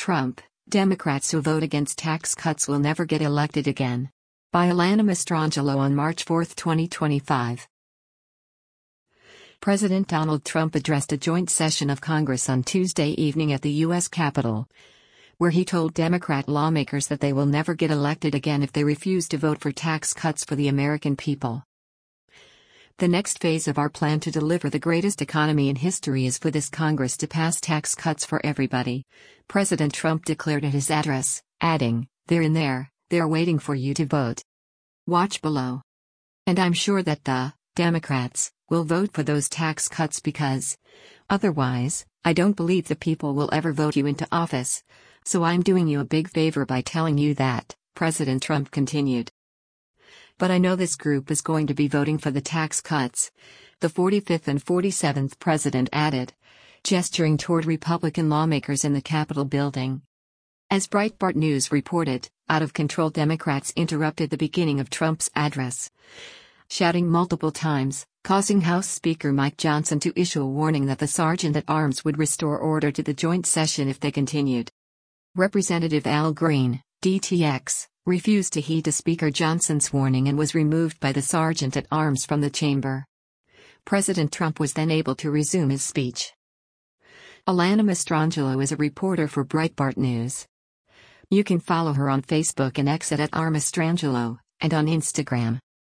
Trump, Democrats who vote against tax cuts will never get elected again. By Alana Mastrangelo on March 4, 2025. President Donald Trump addressed a joint session of Congress on Tuesday evening at the U.S. Capitol, where he told Democrat lawmakers that they will never get elected again if they refuse to vote for tax cuts for the American people. The next phase of our plan to deliver the greatest economy in history is for this Congress to pass tax cuts for everybody, President Trump declared at his address, adding, "They're in there, they're waiting for you to vote. Watch below. And I'm sure that the Democrats will vote for those tax cuts because otherwise, I don't believe the people will ever vote you into office. So I'm doing you a big favor by telling you that," President Trump continued. "But I know this group is going to be voting for the tax cuts," the 45th and 47th president added, gesturing toward Republican lawmakers in the Capitol building. As Breitbart News reported, out-of-control Democrats interrupted the beginning of Trump's address, shouting multiple times, causing House Speaker Mike Johnson to issue a warning that the sergeant-at-arms would restore order to the joint session if they continued. Representative Al Green, DTX, refused to heed to Speaker Johnson's warning and was removed by the sergeant-at-arms from the chamber. President Trump was then able to resume his speech. Alana Mastrangelo is a reporter for Breitbart News. You can follow her on Facebook and X at @rmastrangelo, and on Instagram.